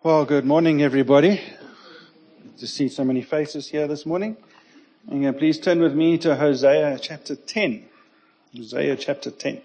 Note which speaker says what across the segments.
Speaker 1: Well, good morning, everybody. Good to see so many faces here this morning. And please turn with me to Hosea chapter 10. Hosea chapter 10.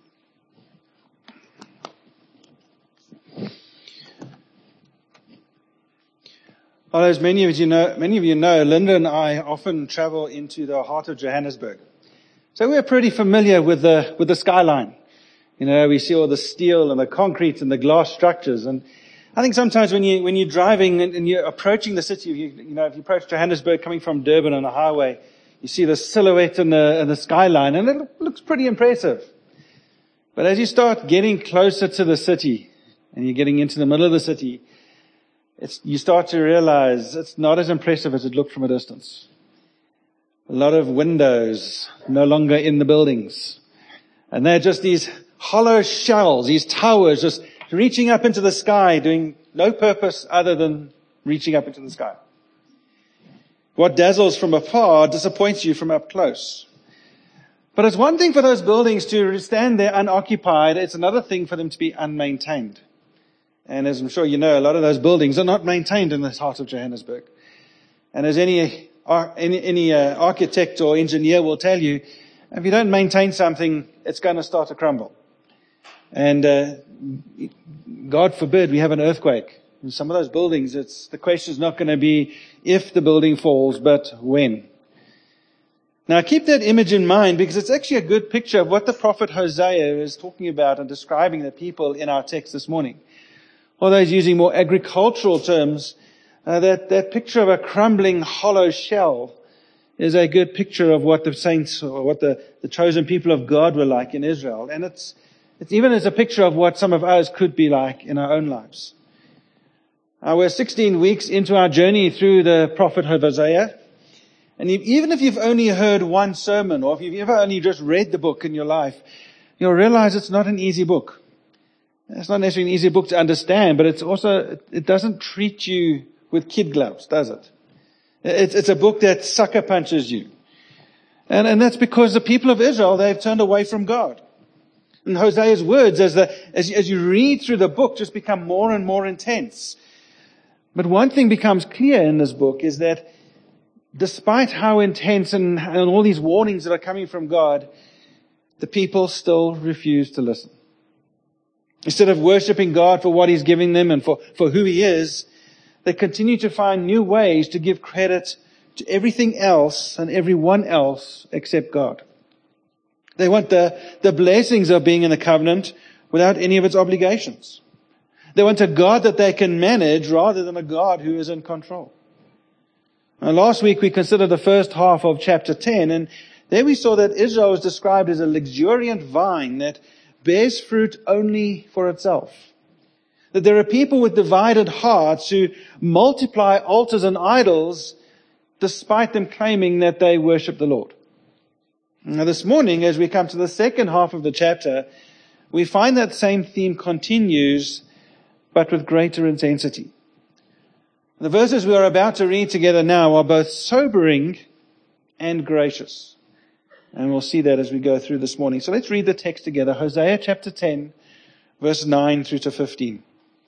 Speaker 1: Well, as many of you know, Linda and I often travel into the heart of Johannesburg. So we're pretty familiar with the skyline. You know, we see all the steel and the concrete and the glass structures. And I think sometimes when you're driving and you're approaching the city, if you approach Johannesburg coming from Durban on the highway, you see the silhouette and the skyline, and it looks pretty impressive. But as you start getting closer to the city, and you're getting into the middle of the city, you start to realize it's not as impressive as it looked from a distance. A lot of windows no longer in the buildings. And they're just these hollow shells, these towers just reaching up into the sky, doing no purpose other than reaching up into the sky. What dazzles from afar disappoints you from up close. But it's one thing for those buildings to stand there unoccupied. It's another thing for them to be unmaintained. And as I'm sure you know, a lot of those buildings are not maintained in the heart of Johannesburg. And as any architect or engineer will tell you, if you don't maintain something, it's going to start to crumble. And God forbid we have an earthquake. In some of those buildings, the question is not going to be if the building falls, but when. Now keep that image in mind, because it's actually a good picture of what the prophet Hosea is talking about and describing the people in our text this morning. Although he's using more agricultural terms, that picture of a crumbling hollow shell is a good picture of what the saints or what the chosen people of God were like in Israel. And it's even as a picture of what some of us could be like in our own lives. We're 16 weeks into our journey through the prophet Hosea. And even if you've only heard one sermon, or if you've ever only just read the book in your life, you'll realize it's not an easy book. It's not necessarily an easy book to understand, but it doesn't treat you with kid gloves, does it? It's a book that sucker punches you. And that's because the people of Israel, they've turned away from God. And Hosea's words, as you read through the book, just become more and more intense. But one thing becomes clear in this book is that despite how intense and all these warnings that are coming from God, the people still refuse to listen. Instead of worshiping God for what He's giving them and for who He is, they continue to find new ways to give credit to everything else and everyone else except God. They want the blessings of being in the covenant without any of its obligations. They want a God that they can manage rather than a God who is in control. Now, last week we considered the first half of chapter 10, and there we saw that Israel is described as a luxuriant vine that bears fruit only for itself. That there are people with divided hearts who multiply altars and idols despite them claiming that they worship the Lord. Now this morning, as we come to the second half of the chapter, we find that same theme continues, but with greater intensity. The verses we are about to read together now are both sobering and gracious. And we'll see that as we go through this morning. So let's read the text together. Hosea chapter 10, verse 9 through to 15.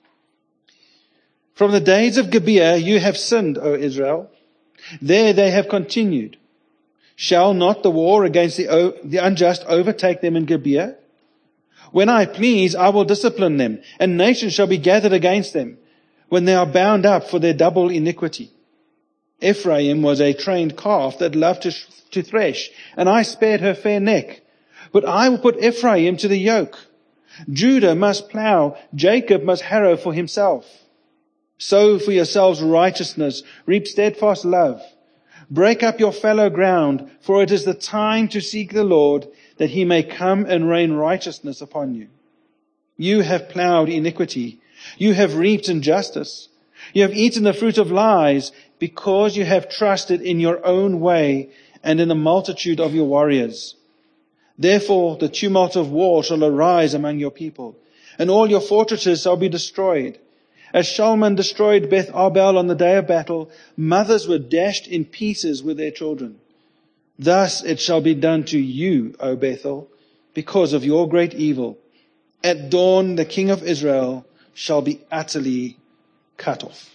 Speaker 1: From the days of Gibeah you have sinned, O Israel. There they have continued. Shall not the war against the unjust overtake them in Gibeah? When I please, I will discipline them, and nations shall be gathered against them, when they are bound up for their double iniquity. Ephraim was a trained calf that loved to thresh, and I spared her fair neck. But I will put Ephraim to the yoke. Judah must plow, Jacob must harrow for himself. Sow for yourselves righteousness, reap steadfast love. Break up your fallow ground, for it is the time to seek the Lord, that He may come and rain righteousness upon you. You have plowed iniquity. You have reaped injustice. You have eaten the fruit of lies, because you have trusted in your own way and in the multitude of your warriors. Therefore the tumult of war shall arise among your people, and all your fortresses shall be destroyed. As Shalman destroyed Beth Arbel on the day of battle, mothers were dashed in pieces with their children. Thus it shall be done to you, O Bethel, because of your great evil. At dawn the king of Israel shall be utterly cut off.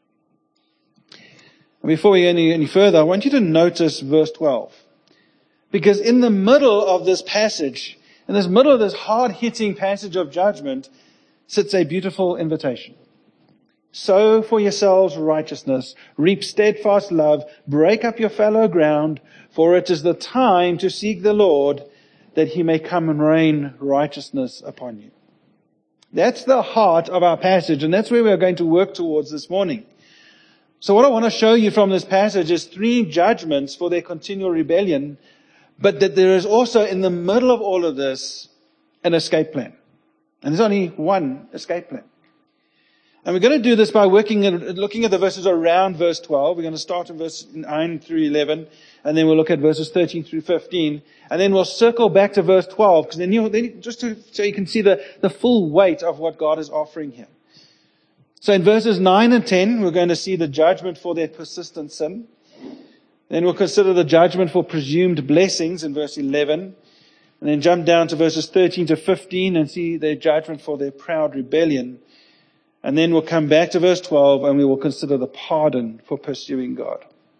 Speaker 1: And before we go any further, I want you to notice verse 12. Because in the middle of this passage, in this middle of this hard-hitting passage of judgment, sits a beautiful invitation. Sow for yourselves righteousness, reap steadfast love, break up your fallow ground, for it is the time to seek the Lord, that he may come and rain righteousness upon you. That's the heart of our passage, and that's where we're going to work towards this morning. So what I want to show you from this passage is 3 judgments for their continual rebellion, but that there is also in the middle of all of this an escape plan. And there's only one escape plan. And we're going to do this by looking at the verses around verse 12. We're going to start in verse 9 through 11, and then we'll look at verses 13 through 15, and then we'll circle back to verse 12, because so you can see the full weight of what God is offering here. So in verses 9 and 10, we're going to see the judgment for their persistent sin. Then we'll consider the judgment for presumed blessings in verse 11, and then jump down to verses 13 to 15 and see their judgment for their proud rebellion. And then we'll come back to verse 12 and we will consider the pardon for pursuing God.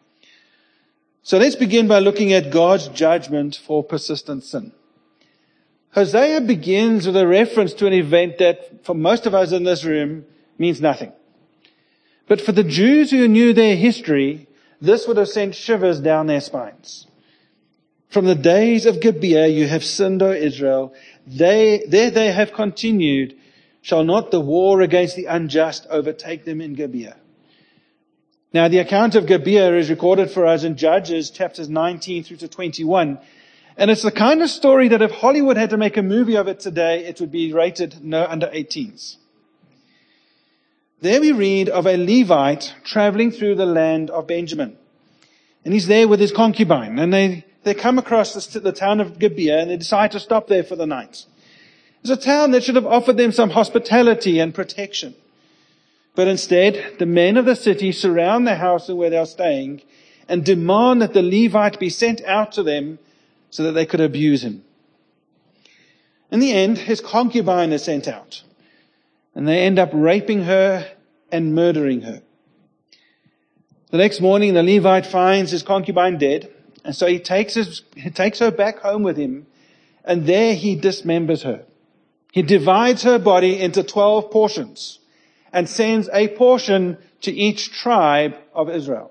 Speaker 1: So let's begin by looking at God's judgment for persistent sin. Hosea begins with a reference to an event that for most of us in this room means nothing. But for the Jews who knew their history, this would have sent shivers down their spines. From the days of Gibeah you have sinned, O Israel. There they have continued. Shall not the war against the unjust overtake them in Gibeah? Now the account of Gibeah is recorded for us in Judges chapters 19 through to 21. And it's the kind of story that if Hollywood had to make a movie of it today, it would be rated no under 18s. There we read of a Levite traveling through the land of Benjamin. And he's there with his concubine. And they come across the town of Gibeah and they decide to stop there for the night. It's a town that should have offered them some hospitality and protection. But instead, the men of the city surround the house where they are staying and demand that the Levite be sent out to them so that they could abuse him. In the end, his concubine is sent out. And they end up raping her and murdering her. The next morning, the Levite finds his concubine dead. And so he takes her back home with him. And there he dismembers her. He divides her body into 12 portions and sends a portion to each tribe of Israel.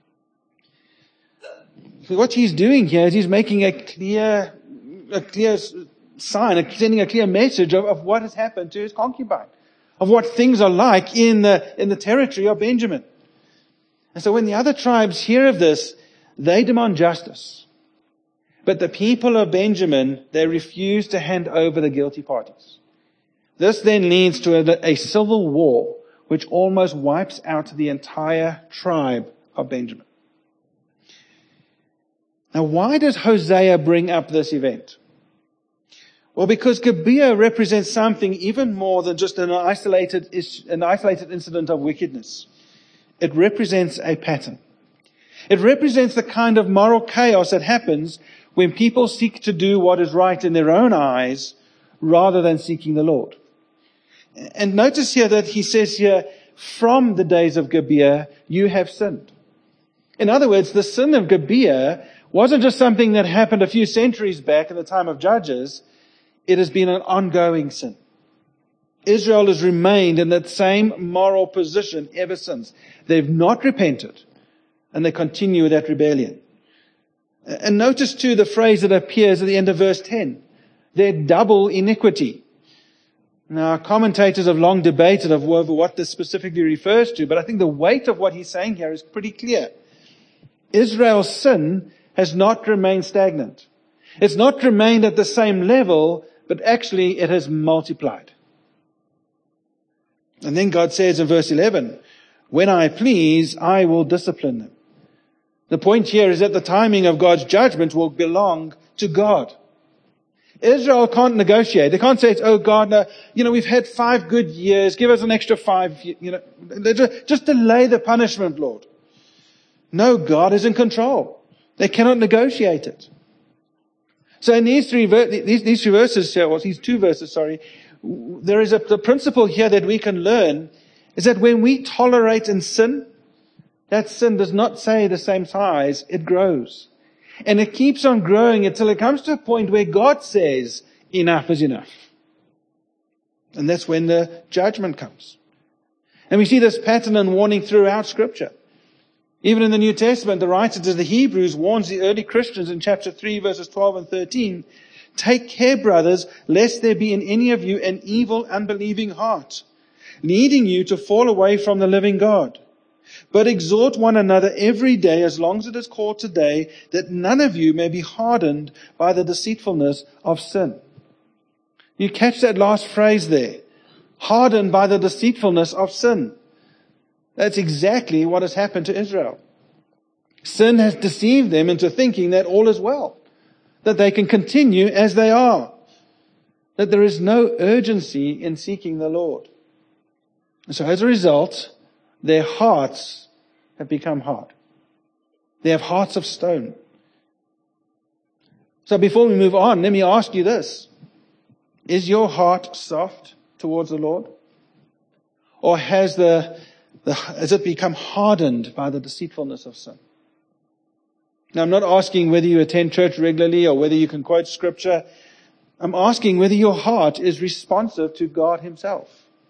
Speaker 1: So what he's doing here is he's making a clear sign, sending a clear message of what has happened to his concubine, of what things are like in the territory of Benjamin. And so when the other tribes hear of this, they demand justice. But the people of Benjamin, they refuse to hand over the guilty parties. This then leads to a civil war, which almost wipes out the entire tribe of Benjamin. Now, why does Hosea bring up this event? Well, because Gibeah represents something even more than just an isolated incident of wickedness. It represents a pattern. It represents the kind of moral chaos that happens when people seek to do what is right in their own eyes rather than seeking the Lord. And notice here that he says here, from the days of Gibeah, you have sinned. In other words, the sin of Gibeah wasn't just something that happened a few centuries back in the time of Judges. It has been an ongoing sin. Israel has remained in that same moral position ever since. They've not repented, and they continue with that rebellion. And notice too the phrase that appears at the end of verse 10. Their double iniquity. Now, commentators have long debated over what this specifically refers to, but I think the weight of what he's saying here is pretty clear. Israel's sin has not remained stagnant. It's not remained at the same level, but actually it has multiplied. And then God says in verse 11, when I please, I will discipline them. The point here is that the timing of God's judgment will belong to God. Israel can't negotiate. They can't say, oh God, no, we've had 5 good years. Give us an extra 5, just delay the punishment, Lord. No, God is in control. They cannot negotiate it. So in these two verses, there is a principle here that we can learn, is that when we tolerate and sin, that sin does not stay the same size, it grows. And it keeps on growing until it comes to a point where God says, enough is enough. And that's when the judgment comes. And we see this pattern and warning throughout Scripture. Even in the New Testament, the writer to the Hebrews warns the early Christians in chapter 3, verses 12 and 13, "Take care, brothers, lest there be in any of you an evil, unbelieving heart, leading you to fall away from the living God. But exhort one another every day, as long as it is called today, that none of you may be hardened by the deceitfulness of sin." You catch that last phrase there. Hardened by the deceitfulness of sin. That's exactly what has happened to Israel. Sin has deceived them into thinking that all is well, that they can continue as they are, that there is no urgency in seeking the Lord. And so as a result, their hearts have become hard. They have hearts of stone. So before we move on, let me ask you this. Is your heart soft towards the Lord? Or has it become hardened by the deceitfulness of sin? Now, I'm not asking whether you attend church regularly or whether you can quote Scripture. I'm asking whether your heart is responsive to God Himself.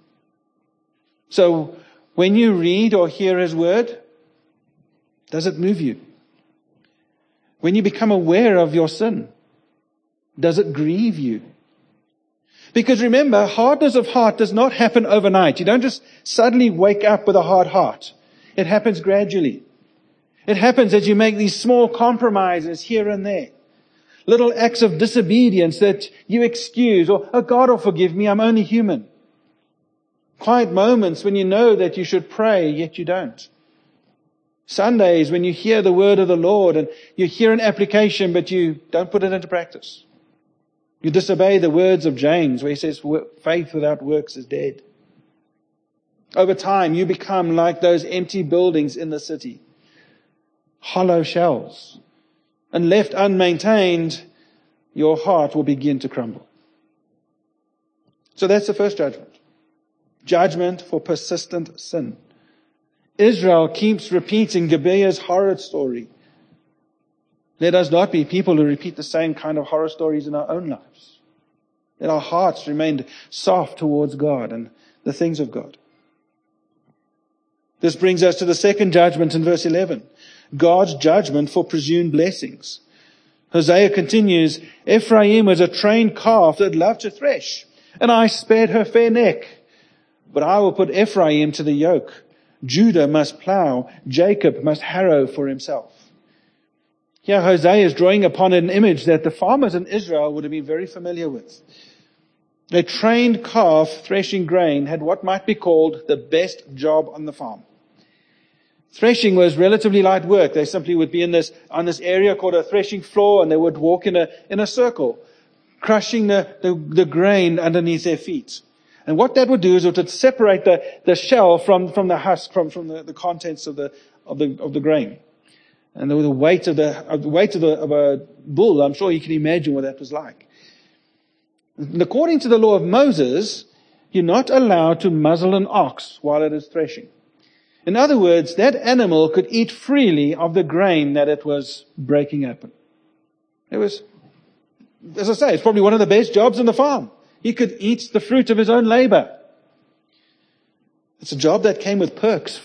Speaker 1: So, when you read or hear His Word, does it move you? When you become aware of your sin, does it grieve you? Because remember, hardness of heart does not happen overnight. You don't just suddenly wake up with a hard heart. It happens gradually. It happens as you make these small compromises here and there. Little acts of disobedience that you excuse, or, "Oh, God will forgive me, I'm only human." Quiet moments when you know that you should pray, yet you don't. Sundays when you hear the word of the Lord and you hear an application, but you don't put it into practice. You disobey the words of James, where he says, faith without works is dead. Over time, you become like those empty buildings in the city. Hollow shells. And left unmaintained, your heart will begin to crumble. So that's the first judgment. Judgment for persistent sin. Israel keeps repeating Gibeah's horror story. Let us not be people who repeat the same kind of horror stories in our own lives. Let our hearts remain soft towards God and the things of God. This brings us to the second judgment in verse 11. God's judgment for presumed blessings. Hosea continues, "Ephraim was a trained calf that loved to thresh, and I spared her fair neck. But I will put Ephraim to the yoke. Judah must plow, Jacob must harrow for himself." Here Hosea is drawing upon an image that the farmers in Israel would have been very familiar with. A trained calf threshing grain had what might be called the best job on the farm. Threshing was relatively light work. They simply would be on this area called a threshing floor, and they would walk in a circle, crushing the grain underneath their feet. And what that would do is it would separate the shell from the husk, from the contents of the grain. And the weight of a bull, I'm sure you can imagine what that was like. And according to the law of Moses, you're not allowed to muzzle an ox while it is threshing. In other words, that animal could eat freely of the grain that it was breaking open. It was, as I say, it's probably one of the best jobs on the farm. He could eat the fruit of his own labor. It's a job that came with perks.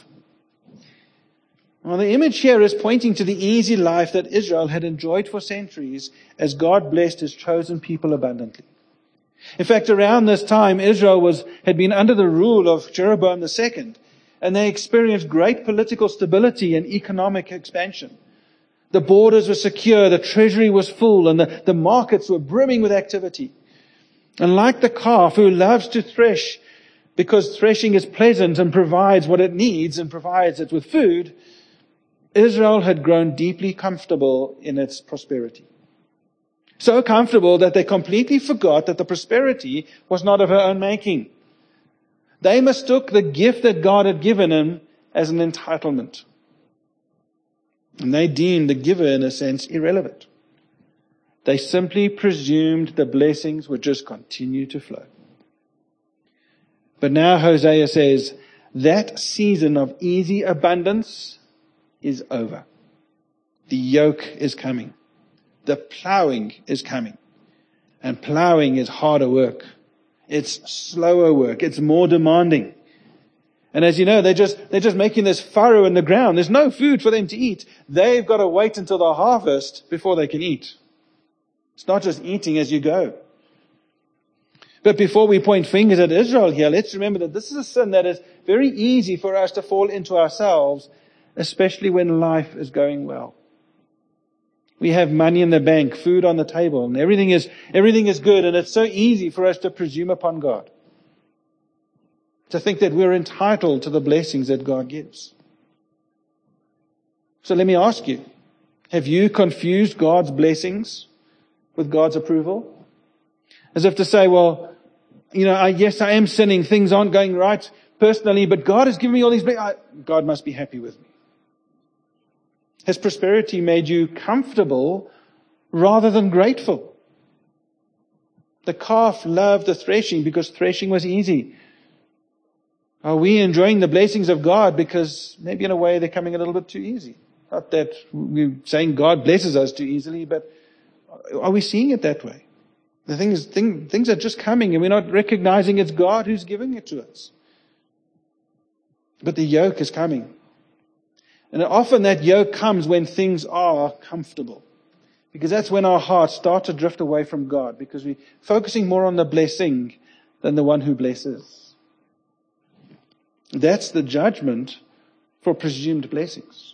Speaker 1: Well, the image here is pointing to the easy life that Israel had enjoyed for centuries as God blessed His chosen people abundantly. In fact, around this time, Israel had been under the rule of Jeroboam II, and they experienced great political stability and economic expansion. The borders were secure, the treasury was full, and the markets were brimming with activity. And like the calf who loves to thresh because threshing is pleasant and provides what it needs and provides it with food, Israel had grown deeply comfortable in its prosperity. So comfortable that they completely forgot that the prosperity was not of her own making. They mistook the gift that God had given them as an entitlement. And they deemed the giver, in a sense, irrelevant. They simply presumed the blessings would just continue to flow. But now Hosea says, that season of easy abundance is over. The yoke is coming. The plowing is coming. And plowing is harder work. It's slower work. It's more demanding. And as you know, they're just making this furrow in the ground. There's no food for them to eat. They've got to wait until the harvest before they can eat. It's not just eating as you go. But before we point fingers at Israel here, let's remember that this is a sin that is very easy for us to fall into ourselves, especially when life is going well. We have money in the bank, food on the table, and everything is good, and it's so easy for us to presume upon God. To think that we're entitled to the blessings that God gives. So let me ask you, have you confused God's blessings with God's approval? As if to say, well, yes, I am sinning, things aren't going right personally, but God has given me all these blessings. God must be happy with me. Has prosperity made you comfortable rather than grateful? The calf loved the threshing because threshing was easy. Are we enjoying the blessings of God because maybe in a way they're coming a little bit too easy? Not that we're saying God blesses us too easily, but are we seeing it that way? The thing is, things are just coming and we're not recognizing it's God who's giving it to us. But the yoke is coming. And often that yoke comes when things are comfortable. Because that's when our hearts start to drift away from God. Because we're focusing more on the blessing than the one who blesses. That's the judgment for presumed blessings.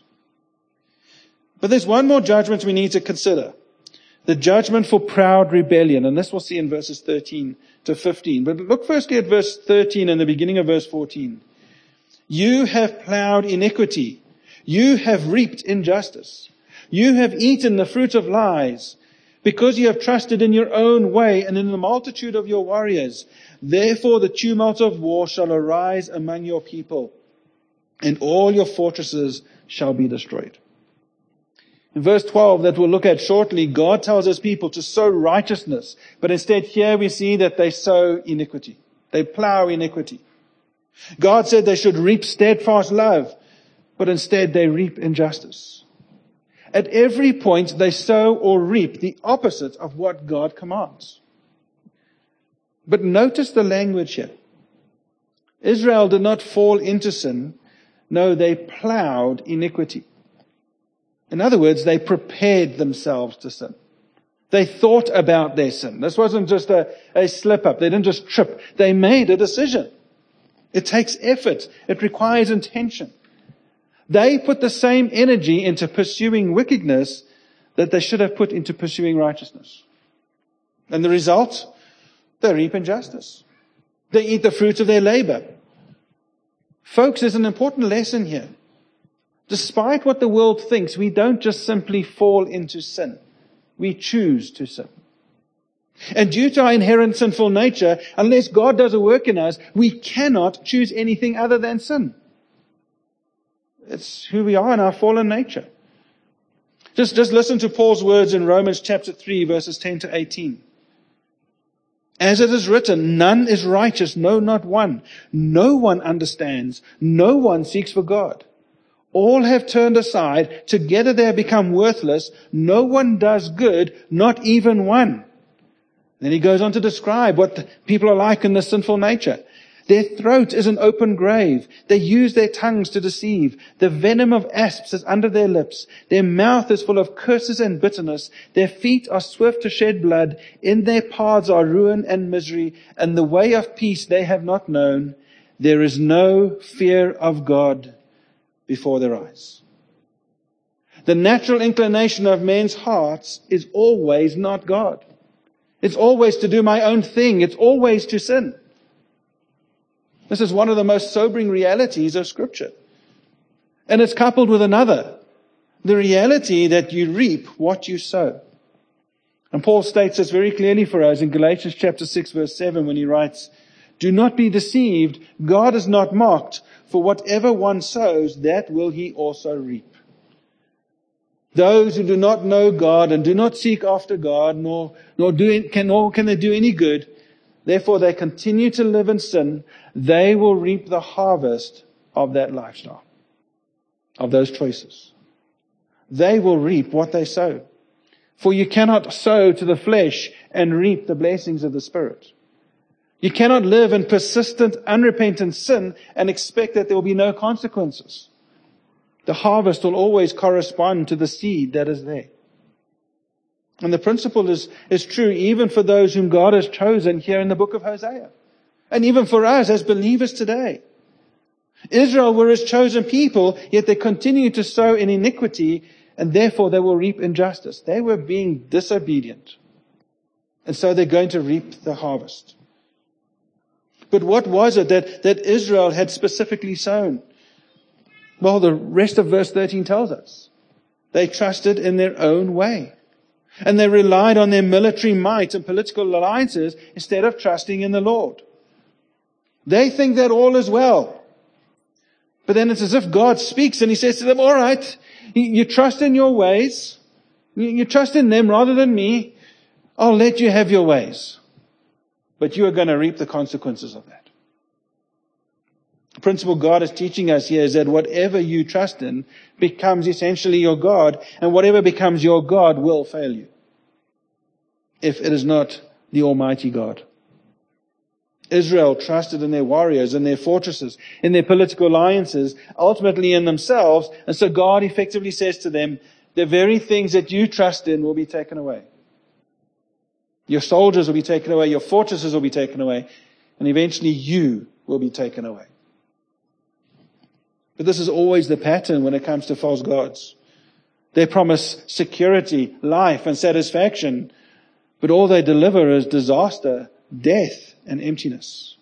Speaker 1: But there's one more judgment we need to consider. The judgment for proud rebellion. And this we'll see in verses 13 to 15. But look firstly at verse 13 and the beginning of verse 14. You have plowed iniquity. You have reaped injustice. You have eaten the fruit of lies, because you have trusted in your own way and in the multitude of your warriors. Therefore the tumult of war shall arise among your people, and all your fortresses shall be destroyed. In verse 12 that we'll look at shortly, God tells his people to sow righteousness, but instead here we see that they sow iniquity. They plow iniquity. God said they should reap steadfast love, but instead they reap injustice. At every point they sow or reap the opposite of what God commands. But notice the language here. Israel did not fall into sin. No, they plowed iniquity. In other words, they prepared themselves to sin. They thought about their sin. This wasn't just a slip up. They didn't just trip. They made a decision. It takes effort. It requires intention. They put the same energy into pursuing wickedness that they should have put into pursuing righteousness. And the result? They reap injustice. They eat the fruits of their labor. Folks, there's an important lesson here. Despite what the world thinks, we don't just simply fall into sin. We choose to sin. And due to our inherent sinful nature, unless God does a work in us, we cannot choose anything other than sin. It's who we are in our fallen nature. Just listen to Paul's words in Romans chapter 3, verses 10 to 18. As it is written, none is righteous, no, not one. No one understands. No one seeks for God. All have turned aside. Together they have become worthless. No one does good, not even one. Then he goes on to describe what people are like in this sinful nature. Their throat is an open grave. They use their tongues to deceive. The venom of asps is under their lips. Their mouth is full of curses and bitterness. Their feet are swift to shed blood. In their paths are ruin and misery, and the way of peace they have not known. There is no fear of God before their eyes. The natural inclination of men's hearts is always not God. It's always to do my own thing. It's always to sin. This is one of the most sobering realities of Scripture. And it's coupled with another. The reality that you reap what you sow. And Paul states this very clearly for us in Galatians chapter 6 verse 7 when he writes, do not be deceived. God is not mocked. For whatever one sows, that will he also reap. Those who do not know God and do not seek after God, nor can they do any good, therefore they continue to live in sin, they will reap the harvest of that lifestyle, of those choices. They will reap what they sow. For you cannot sow to the flesh and reap the blessings of the Spirit. You cannot live in persistent, unrepentant sin and expect that there will be no consequences. The harvest will always correspond to the seed that is there. And the principle is true even for those whom God has chosen here in the book of Hosea. And even for us as believers today. Israel were His chosen people, yet they continue to sow in iniquity, and therefore they will reap injustice. They were being disobedient. And so they're going to reap the harvest. But what was it that Israel had specifically sown? Well, the rest of verse 13 tells us. They trusted in their own way. And they relied on their military might and political alliances instead of trusting in the Lord. They think that all is well. But then it's as if God speaks and He says to them, all right, you trust in your ways. You trust in them rather than me. I'll let you have your ways. But you are going to reap the consequences of that. The principle God is teaching us here is that whatever you trust in becomes essentially your God, and whatever becomes your God will fail you, if it is not the Almighty God. Israel trusted in their warriors, in their fortresses, in their political alliances, ultimately in themselves, and so God effectively says to them, the very things that you trust in will be taken away. Your soldiers will be taken away, your fortresses will be taken away, and eventually you will be taken away. But this is always the pattern when it comes to false gods. They promise security, life, and satisfaction, but all they deliver is disaster, death, and emptiness.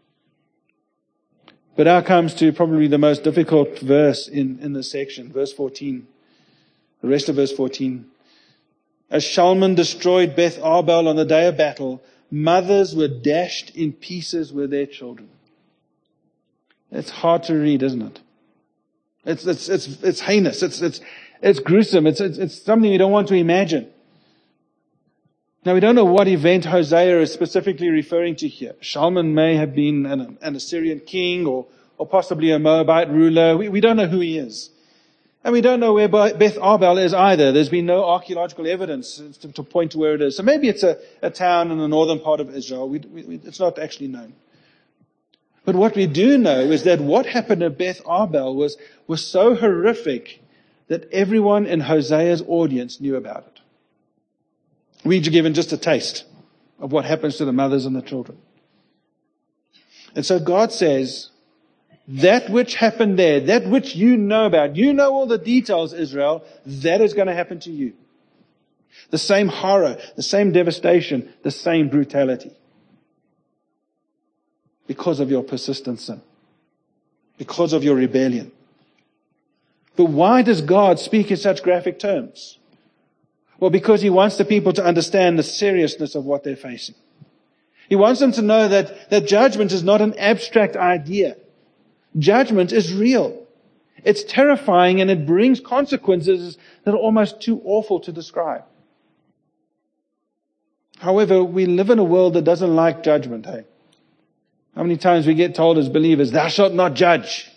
Speaker 1: But now comes to probably the most difficult verse in this section, verse 14. The rest of verse 14. As Shalman destroyed Beth Arbel on the day of battle, mothers were dashed in pieces with their children. It's hard to read, isn't it? It's heinous. It's gruesome. It's something you don't want to imagine. Now, we don't know what event Hosea is specifically referring to here. Shalman may have been an Assyrian king or possibly a Moabite ruler. We don't know who he is. And we don't know where Beth Arbel is either. There's been no archaeological evidence to point to where it is. So maybe it's a town in the northern part of Israel. It's not actually known. But what we do know is that what happened at Beth Arbel was so horrific that everyone in Hosea's audience knew about it. We're given just a taste of what happens to the mothers and the children. And so God says, that which happened there, that which you know about, you know all the details, Israel, that is going to happen to you. The same horror, the same devastation, the same brutality. Because of your persistent sin. Because of your rebellion. But why does God speak in such graphic terms? Well, because He wants the people to understand the seriousness of what they're facing. He wants them to know that judgment is not an abstract idea. Judgment is real. It's terrifying and it brings consequences that are almost too awful to describe. However, we live in a world that doesn't like judgment, hey? How many times we get told as believers, thou shalt not judge?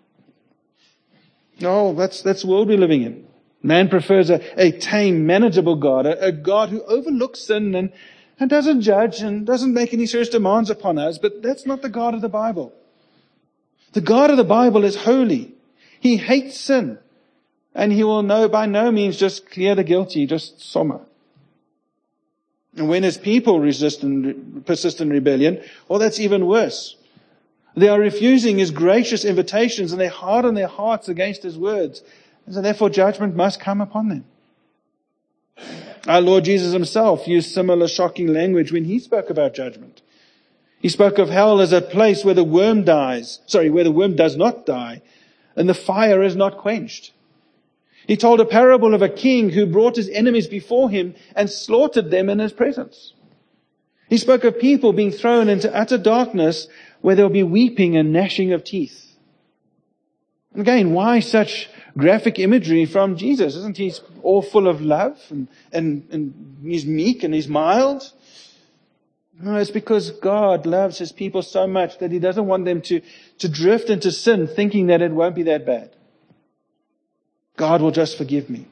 Speaker 1: No, that's the world we're living in. Man prefers a tame, manageable God, a God who overlooks sin and doesn't judge and doesn't make any serious demands upon us, but that's not the God of the Bible. The God of the Bible is holy. He hates sin, and He will by no means just clear the guilty, just soma. And when His people persist in rebellion, well, that's even worse. They are refusing His gracious invitations and they harden their hearts against His words. And so therefore judgment must come upon them. Our Lord Jesus Himself used similar shocking language when He spoke about judgment. He spoke of hell as a place where the worm does not die and the fire is not quenched. He told a parable of a king who brought his enemies before him and slaughtered them in his presence. He spoke of people being thrown into utter darkness where there will be weeping and gnashing of teeth. And again, why such graphic imagery from Jesus? Isn't He all full of love and He's meek and He's mild? No, it's because God loves His people so much that He doesn't want them to drift into sin thinking that it won't be that bad. God will just forgive me.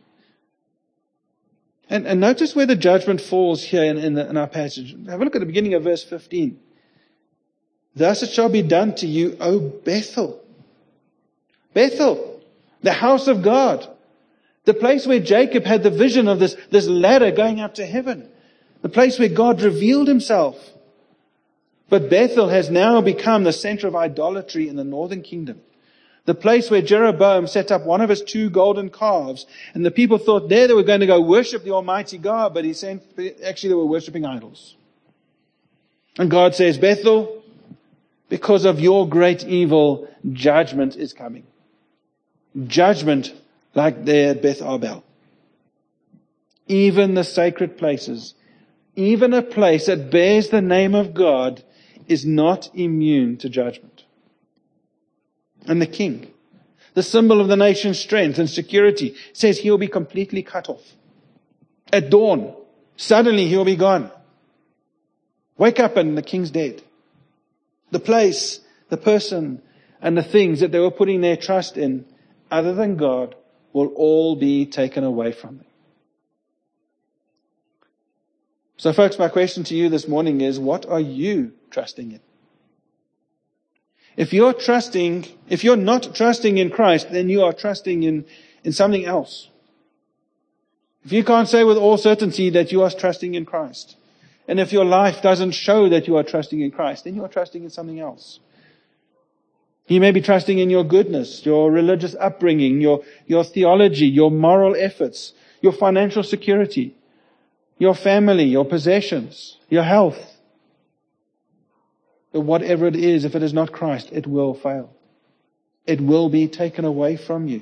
Speaker 1: And notice where the judgment falls here in our passage. Have a look at the beginning of verse 15. Thus it shall be done to you, O Bethel. Bethel, the house of God. The place where Jacob had the vision of this ladder going up to heaven. The place where God revealed Himself. But Bethel has now become the center of idolatry in the northern kingdom. The place where Jeroboam set up one of his 2 golden calves. And the people thought there they were going to go worship the Almighty God. But actually they were worshiping idols. And God says, Bethel, because of your great evil, judgment is coming. Judgment like there at Beth Arbel. Even the sacred places, even a place that bears the name of God, is not immune to judgment. And the king, the symbol of the nation's strength and security, says he'll be completely cut off. At dawn, suddenly he'll be gone. Wake up and the king's dead. The place, the person, and the things that they were putting their trust in, other than God, will all be taken away from them. So folks, my question to you this morning is, what are you trusting in? If you're not trusting in Christ, then you are trusting in something else. If you can't say with all certainty that you are trusting in Christ, and if your life doesn't show that you are trusting in Christ, then you are trusting in something else. You may be trusting in your goodness, your religious upbringing, your theology, your moral efforts, your financial security, your family, your possessions, your health. But whatever it is, if it is not Christ, it will fail. It will be taken away from you.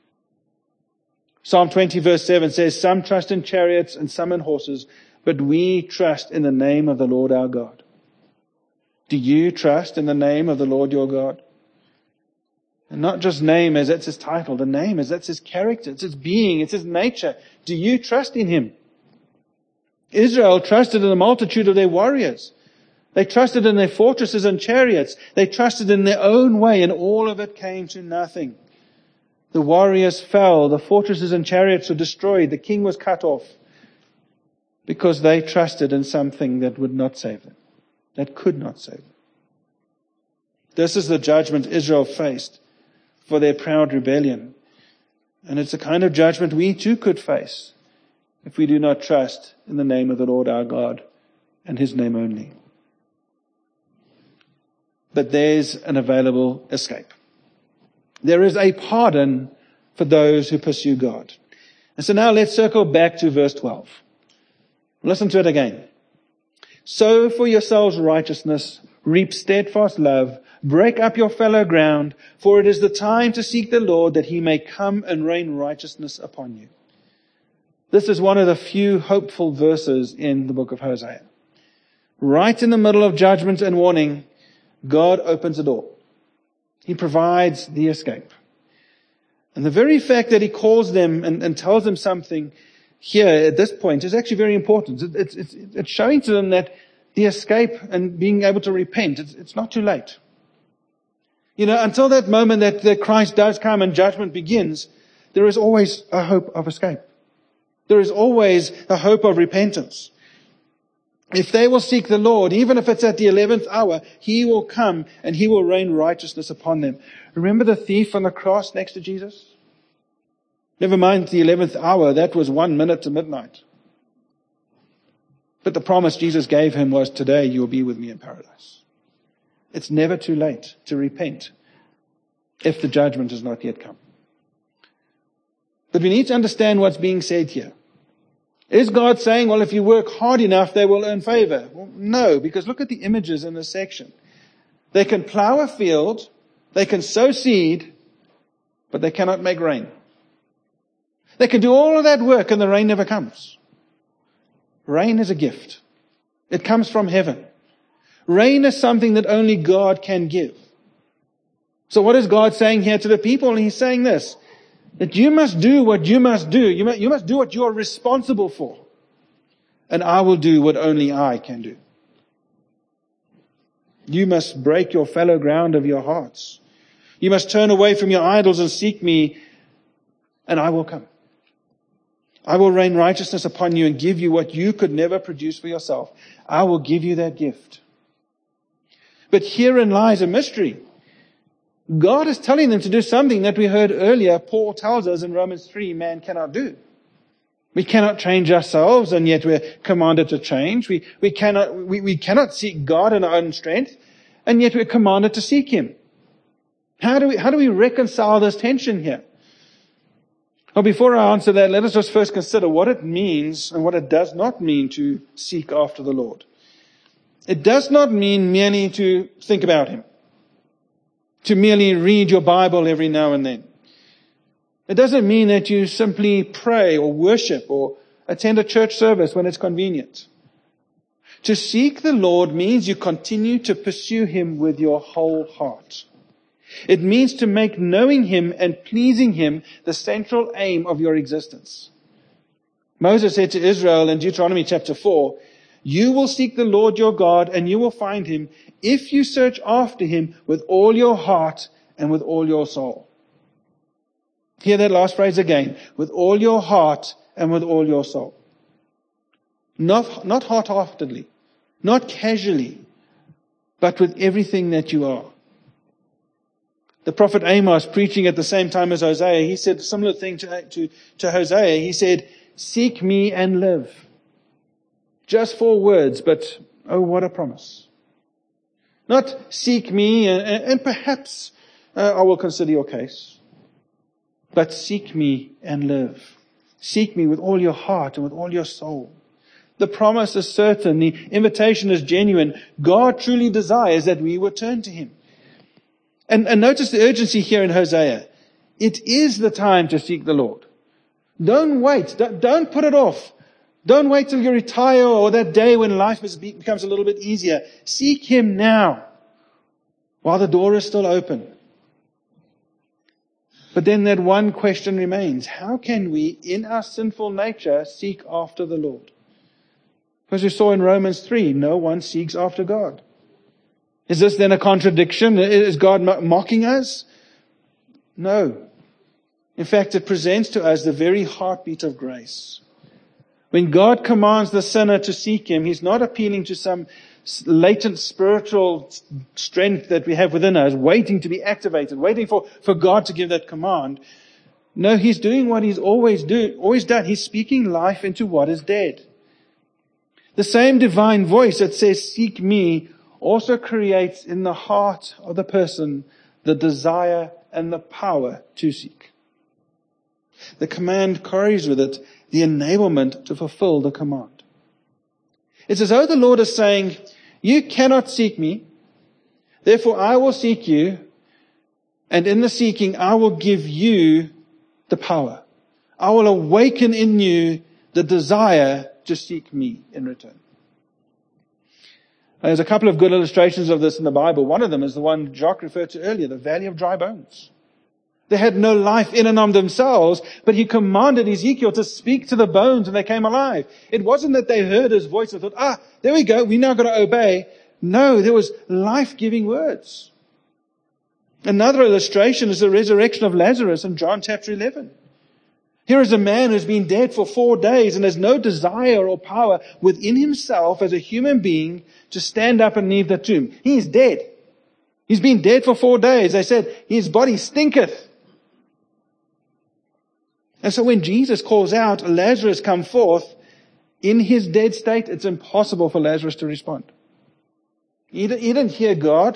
Speaker 1: Psalm 20 verse 7 says, some trust in chariots and some in horses, but we trust in the name of the Lord our God. Do you trust in the name of the Lord your God? And not just name as that's His title. The name as that's His character. It's His being. It's His nature. Do you trust in Him? Israel trusted in the multitude of their warriors. They trusted in their fortresses and chariots. They trusted in their own way, and all of it came to nothing. The warriors fell. The fortresses and chariots were destroyed. The king was cut off because they trusted in something that would not save them, that could not save them. This is the judgment Israel faced for their proud rebellion. And it's a kind of judgment we too could face if we do not trust in the name of the Lord our God and His name only. But there's an available escape. There is a pardon for those who pursue God. And so now let's circle back to verse 12. Listen to it again. Sow for yourselves righteousness, reap steadfast love, break up your fallow ground, for it is the time to seek the Lord, that He may come and rain righteousness upon you. This is one of the few hopeful verses in the book of Hosea. Right in the middle of judgment and warning, God opens the door. He provides the escape. And the very fact that He calls them and tells them something here at this point is actually very important. It's showing to them that the escape and being able to repent, it's not too late. You know, until that moment that Christ does come and judgment begins, there is always a hope of escape. There is always a hope of repentance. If they will seek the Lord, even if it's at the 11th hour, He will come and He will rain righteousness upon them. Remember the thief on the cross next to Jesus? Never mind the 11th hour, that was 1 minute to midnight. But the promise Jesus gave him was, today you will be with me in paradise. It's never too late to repent if the judgment has not yet come. But we need to understand what's being said here. Is God saying, well, if you work hard enough, they will earn favor? Well, no, because look at the images in this section. They can plow a field, they can sow seed, but they cannot make rain. They can do all of that work and the rain never comes. Rain is a gift. It comes from heaven. Rain is something that only God can give. So what is God saying here to the people? And He's saying this, that you must do what you must do. You must do what you are responsible for. And I will do what only I can do. You must break your fallow ground of your hearts. You must turn away from your idols and seek me, and I will come. I will rain righteousness upon you and give you what you could never produce for yourself. I will give you that gift. But herein lies a mystery. God is telling them to do something that we heard earlier. Paul tells us in Romans 3, man cannot do. We cannot change ourselves, and yet we're commanded to change. We cannot seek God in our own strength, and yet we're commanded to seek Him. How do we reconcile this tension here? Well, before I answer that, let us just first consider what it means and what it does not mean to seek after the Lord. It does not mean merely to think about Him, to merely read your Bible every now and then. It doesn't mean that you simply pray or worship or attend a church service when it's convenient. To seek the Lord means you continue to pursue Him with your whole heart. It means to make knowing Him and pleasing Him the central aim of your existence. Moses said to Israel in Deuteronomy chapter 4, you will seek the Lord your God and you will find Him if you search after Him with all your heart and with all your soul. Hear that last phrase again. With all your heart and with all your soul. Not half-heartedly, not casually, but with everything that you are. The prophet Amos, preaching at the same time as Hosea, he said a similar thing to Hosea. He said, seek me and live. Just 4 words, but oh, what a promise. Not seek me and perhaps I will consider your case. But seek me and live. Seek me with all your heart and with all your soul. The promise is certain. The invitation is genuine. God truly desires that we would turn to Him. And notice the urgency here in Hosea. It is the time to seek the Lord. Don't wait. Don't put it off. Don't wait till you retire or that day when life becomes a little bit easier. Seek Him now while the door is still open. But then that one question remains. How can we, in our sinful nature, seek after the Lord? As we saw in Romans 3, no one seeks after God. Is this then a contradiction? Is God mocking us? No. In fact, it presents to us the very heartbeat of grace. When God commands the sinner to seek Him, He's not appealing to some latent spiritual strength that we have within us, waiting to be activated, waiting for God to give that command. No, He's doing what He's always done. He's speaking life into what is dead. The same divine voice that says, seek me, also creates in the heart of the person the desire and the power to seek. The command carries with it the enablement to fulfill the command. It's as though the Lord is saying, you cannot seek me, therefore I will seek you, and in the seeking I will give you the power. I will awaken in you the desire to seek me in return. There's a couple of good illustrations of this in the Bible. One of them is the one Jacques referred to earlier, the valley of dry bones. They had no life in and of themselves, but He commanded Ezekiel to speak to the bones and they came alive. It wasn't that they heard His voice and thought, there we go, we now got to obey. No, there was life-giving words. Another illustration is the resurrection of Lazarus in John chapter 11. Here is a man who's been dead for 4 days and has no desire or power within himself as a human being to stand up and leave the tomb. He is dead. He's been dead for 4 days. They said, his body stinketh. And so when Jesus calls out, Lazarus, come forth, in his dead state, it's impossible for Lazarus to respond. He didn't hear God.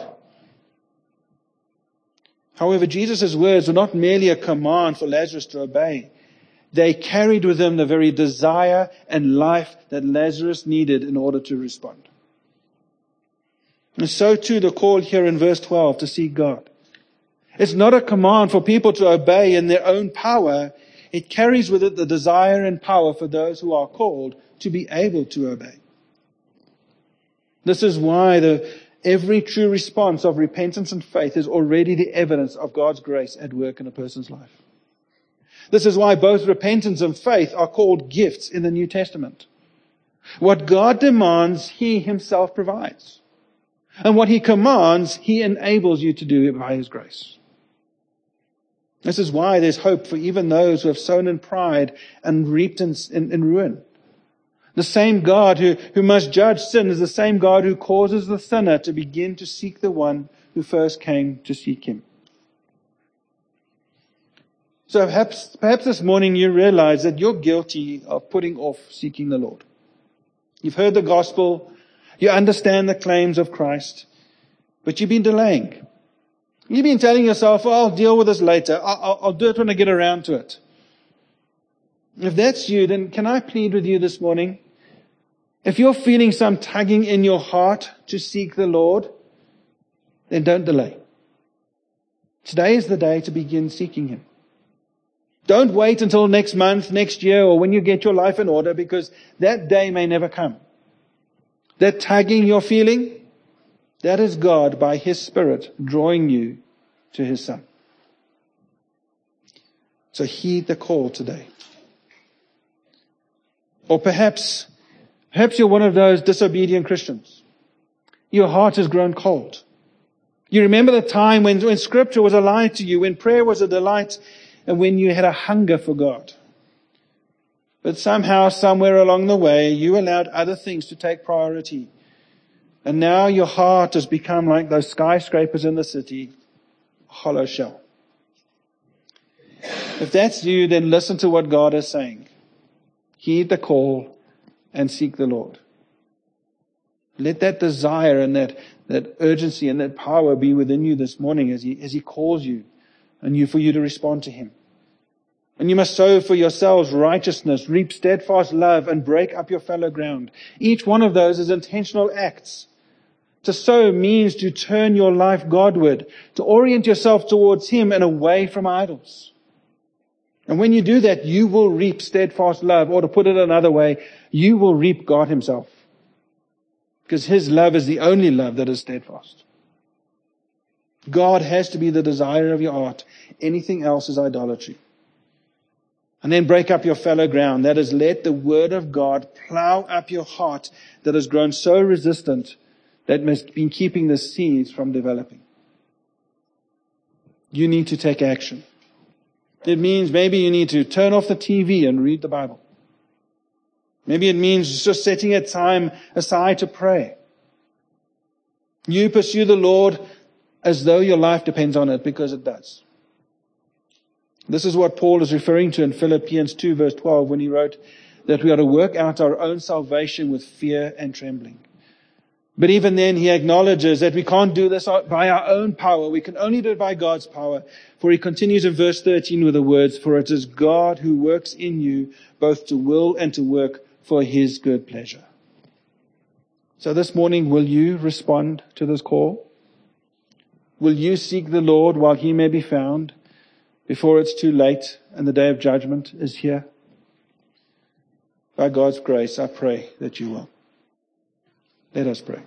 Speaker 1: However, Jesus' words were not merely a command for Lazarus to obey. They carried with them the very desire and life that Lazarus needed in order to respond. And so too the call here in verse 12 to seek God. It's not a command for people to obey in their own power. It carries with it the desire and power for those who are called to be able to obey. This is why every true response of repentance and faith is already the evidence of God's grace at work in a person's life. This is why both repentance and faith are called gifts in the New Testament. What God demands, He Himself provides. And what He commands, He enables you to do by His grace. This is why there's hope for even those who have sown in pride and reaped in ruin. The same God who must judge sin is the same God who causes the sinner to begin to seek the one who first came to seek Him. So perhaps this morning you realize that you're guilty of putting off seeking the Lord. You've heard the gospel, you understand the claims of Christ, but you've been delaying. You've been telling yourself, oh, I'll deal with this later. I'll do it when I get around to it. If that's you, then can I plead with you this morning? If you're feeling some tugging in your heart to seek the Lord, then don't delay. Today is the day to begin seeking Him. Don't wait until next month, next year, or when you get your life in order, because that day may never come. That tugging you're feeling, that is God by His Spirit drawing you to His Son. So heed the call today. Or perhaps you're one of those disobedient Christians. Your heart has grown cold. You remember the time when Scripture was a light to you, when prayer was a delight, and when you had a hunger for God. But somehow, somewhere along the way, you allowed other things to take priority. And now your heart has become like those skyscrapers in the city, a hollow shell. If that's you, then listen to what God is saying. Heed the call and seek the Lord. Let that desire and that urgency and that power be within you this morning as He calls you and for you to respond to Him. And you must sow for yourselves righteousness, reap steadfast love, and break up your fallow ground. Each one of those is intentional acts. To sow means to turn your life Godward, to orient yourself towards Him and away from idols. And when you do that, you will reap steadfast love, or to put it another way, you will reap God Himself. Because His love is the only love that is steadfast. God has to be the desire of your heart. Anything else is idolatry. And then break up your fallow ground. That is, let the Word of God plow up your heart that has grown so resistant that has been keeping the seeds from developing. You need to take action. It means maybe you need to turn off the TV and read the Bible. Maybe it means just setting a time aside to pray. You pursue the Lord as though your life depends on it, because it does. This is what Paul is referring to in Philippians 2 verse 12 when he wrote that we are to work out our own salvation with fear and trembling. But even then he acknowledges that we can't do this by our own power. We can only do it by God's power. For he continues in verse 13 with the words, for it is God who works in you both to will and to work for His good pleasure. So this morning, will you respond to this call? Will you seek the Lord while He may be found, before it's too late and the day of judgment is here? By God's grace, I pray that you will. Let us pray.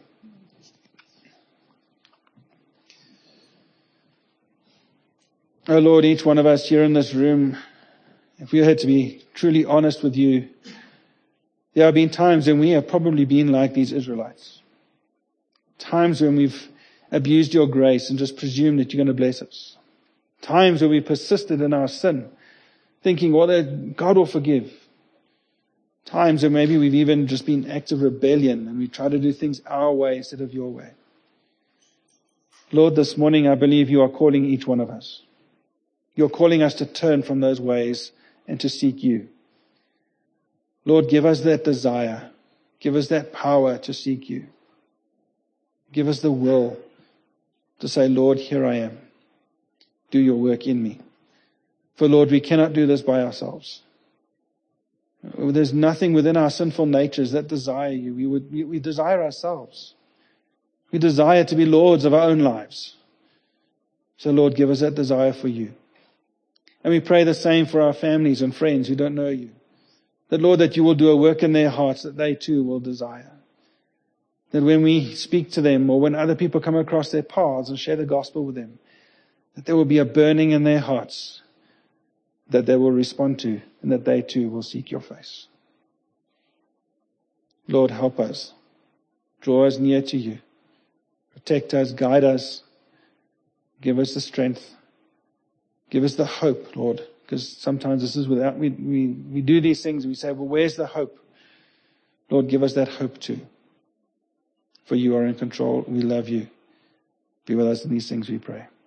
Speaker 1: Oh Lord, each one of us here in this room, if we had to be truly honest with you, there have been times when we have probably been like these Israelites. Times when we've abused your grace and just presumed that you're going to bless us. Times where we persisted in our sin, thinking, well, that God will forgive. Times where maybe we've even just been acts of rebellion and we try to do things our way instead of your way. Lord, this morning I believe you are calling each one of us. You're calling us to turn from those ways and to seek you. Lord, give us that desire. Give us that power to seek you. Give us the will to say, Lord, here I am. Do your work in me. For Lord, we cannot do this by ourselves. There's nothing within our sinful natures that desire you. We desire ourselves. We desire to be lords of our own lives. So Lord, give us that desire for you. And we pray the same for our families and friends who don't know you. That Lord, that you will do a work in their hearts that they too will desire. That when we speak to them or when other people come across their paths and share the gospel with them, that there will be a burning in their hearts that they will respond to and that they too will seek your face. Lord, help us. Draw us near to you. Protect us, guide us, give us the strength, give us the hope, Lord, because sometimes this is without, we do these things, we say, well, where's the hope? Lord, give us that hope too. For you are in control, we love you. Be with us in these things, we pray.